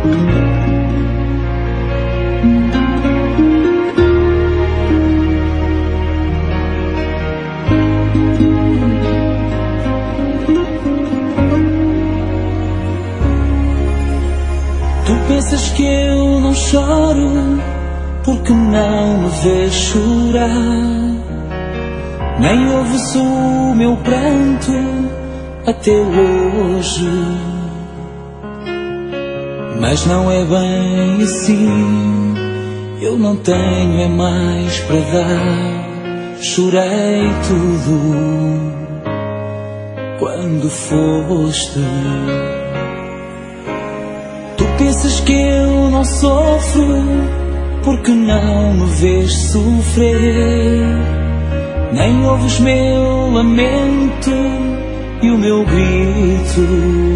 Tu pensas que eu não choro porque não me vês chorar, nem ouves o meu pranto até hoje. Mas não é bem assim, eu não tenho é mais para dar. Chorei tudo quando foste. Tu pensas que eu não sofro porque não me vês sofrer, nem ouves meu lamento e o meu grito.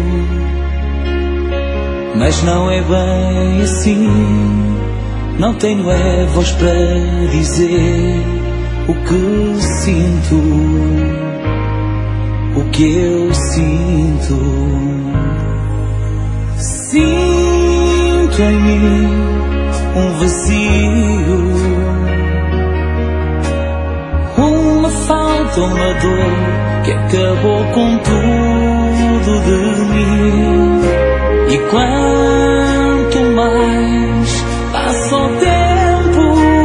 Mas não é bem assim, não tenho é voz para dizer o que sinto, o que eu sinto. Sinto em mim um vazio, uma falta, uma dor que acabou com tudo de mim. E quanto mais passa o tempo,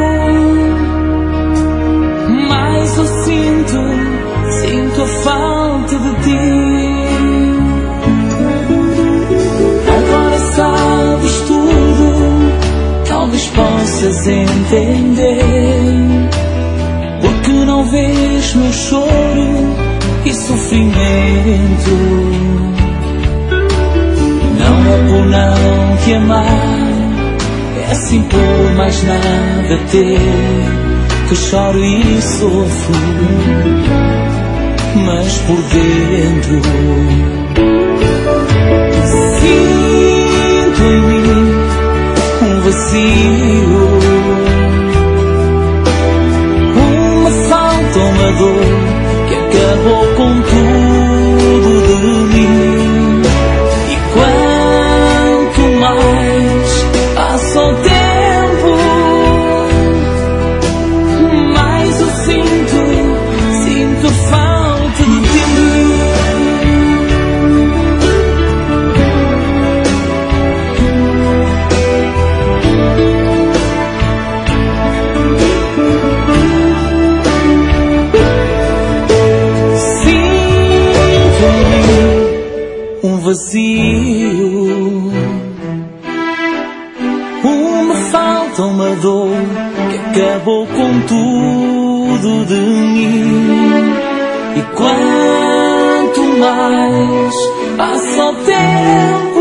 mais eu sinto a falta de ti. Agora sabes tudo, talvez possas entender, porque não vês meu choro e sofrimento. Não é por não te amar, é assim por mais nada ter, que choro e sofro, mas por dentro sinto em mim um vazio, uma falta, uma dor que acabou com tudo de mim. E quanto mais passa o tempo, mais eu sinto falta de ti. Vazio, uma falta, uma dor que acabou com tudo de mim. E quanto mais passa o tempo,